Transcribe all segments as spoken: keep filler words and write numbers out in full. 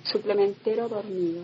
Suplementero dormido.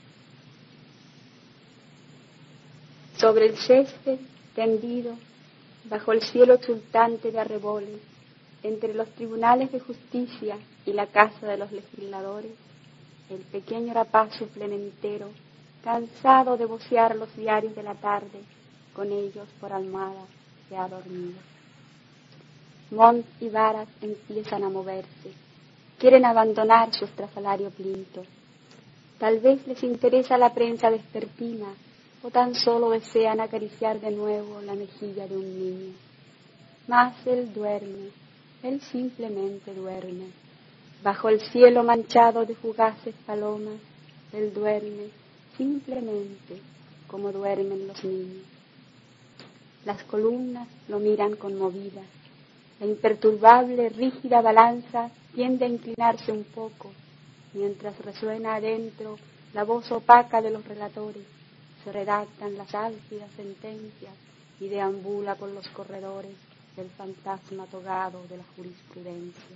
Sobre el césped tendido, bajo el cielo exultante de arreboles, entre los tribunales de justicia y la casa de los legisladores, el pequeño rapaz suplementero, cansado de vocear los diarios de la tarde, con ellos por almohada se ha dormido. Montt y varas empiezan a moverse, quieren abandonar su estrafalario plinto. Tal vez les interesa la prensa vespertina o tan solo desean acariciar de nuevo la mejilla de un niño. Mas él duerme, él simplemente duerme. Bajo el cielo manchado de fugaces palomas, él duerme simplemente como duermen los niños. Las columnas lo miran conmovidas. La imperturbable, rígida balanza tiende a inclinarse un poco, mientras resuena adentro la voz opaca de los relatores, se redactan las álgidas sentencias y deambula por los corredores del fantasma togado de la jurisprudencia.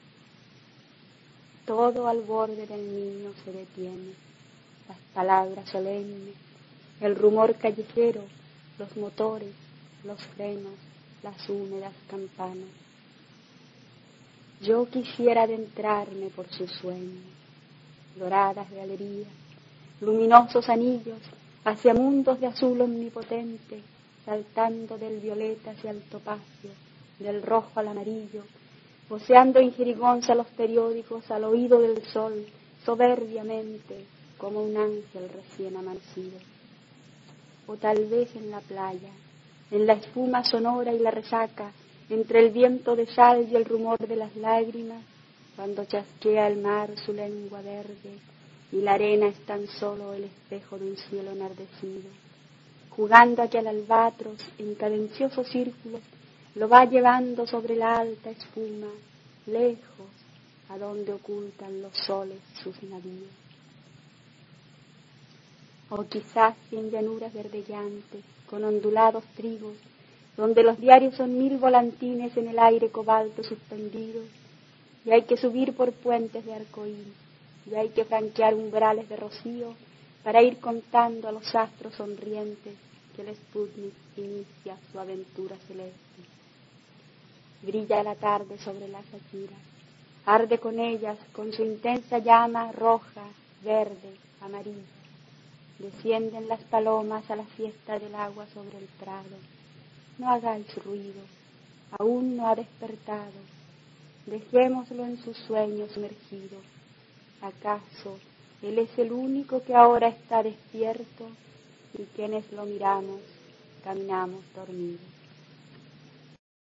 Todo al borde del niño se detiene, las palabras solemnes, el rumor callejero, los motores, los frenos, las húmedas campanas. Yo quisiera adentrarme por sus sueños, doradas galerías, luminosos anillos, hacia mundos de azul omnipotente, saltando del violeta hacia el topacio, del rojo al amarillo, voceando en jerigonza los periódicos al oído del sol, soberbiamente, como un ángel recién amanecido. O tal vez en la playa, en la espuma sonora y la resaca, entre el viento de sal y el rumor de las lágrimas, cuando chasquea el mar su lengua verde y la arena es tan solo el espejo de un cielo enardecido, jugando a que el albatros en cadenciosos círculos lo va llevando sobre la alta espuma, lejos, a donde ocultan los soles sus navíos. O quizás en llanuras verdellantes, con ondulados trigos, donde los diarios son mil volantines en el aire cobalto suspendidos, y hay que subir por puentes de arcoíris, y hay que franquear umbrales de rocío para ir contando a los astros sonrientes que el Sputnik inicia su aventura celeste. Brilla la tarde sobre las Shakiras, arde con ellas, con su intensa llama roja, verde, amarilla. Descienden las palomas a la fiesta del agua sobre el prado. No hagáis ruido, aún no ha despertado. Dejémoslo en su sueño sumergido. ¿Acaso él es el único que ahora está despierto y quienes lo miramos caminamos dormidos?